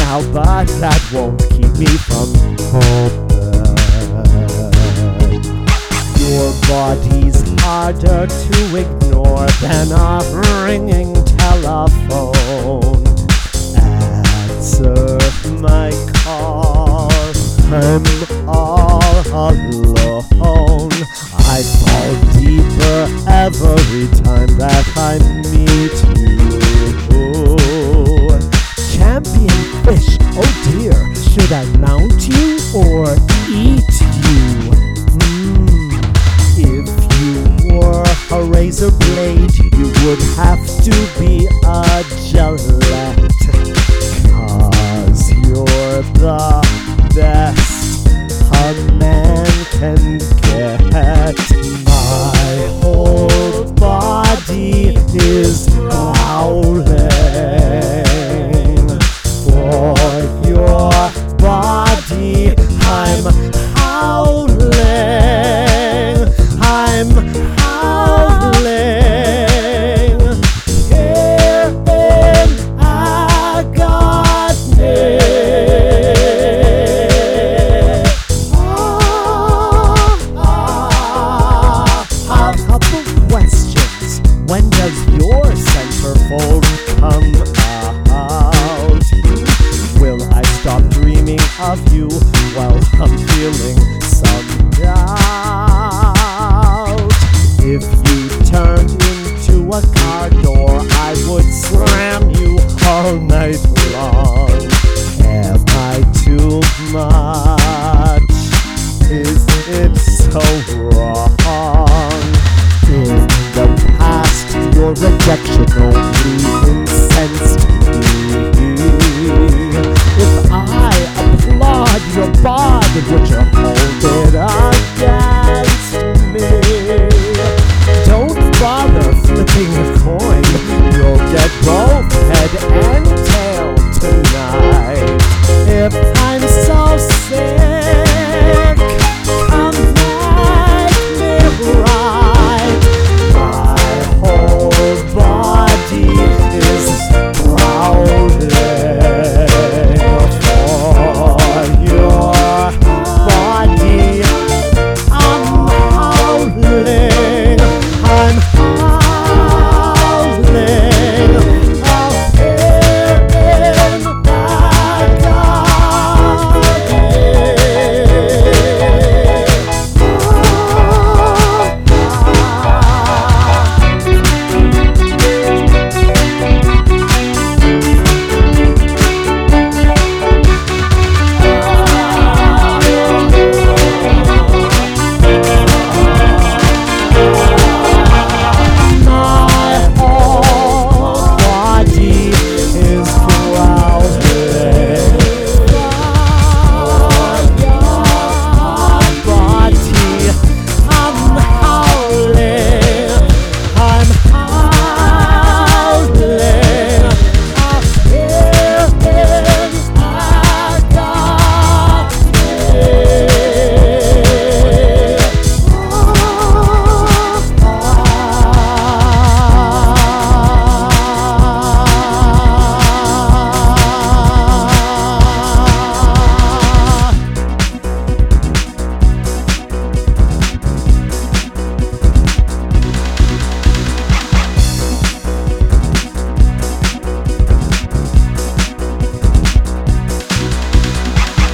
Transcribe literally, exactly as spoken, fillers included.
now, but that won't keep me from hoping. Your body's harder to ignore than a ringing telephone. Answer my call, I'm all alone. I fall deeper every time that I meet you. Champion fish, oh dear, should I mount you or eat you? Mm. If you were a razor blade, you would have to be a Gillette, 'cause you're the best a man can get. My whole body is growling for your body. I'm howling, I'm howling here in agony. When does your centerfold come out? Will I stop dreaming of you while I'm feeling some doubt? If you turned into a car door, I would slam you all night long. Am I too much? Is it so wrong? In the past, your rejection only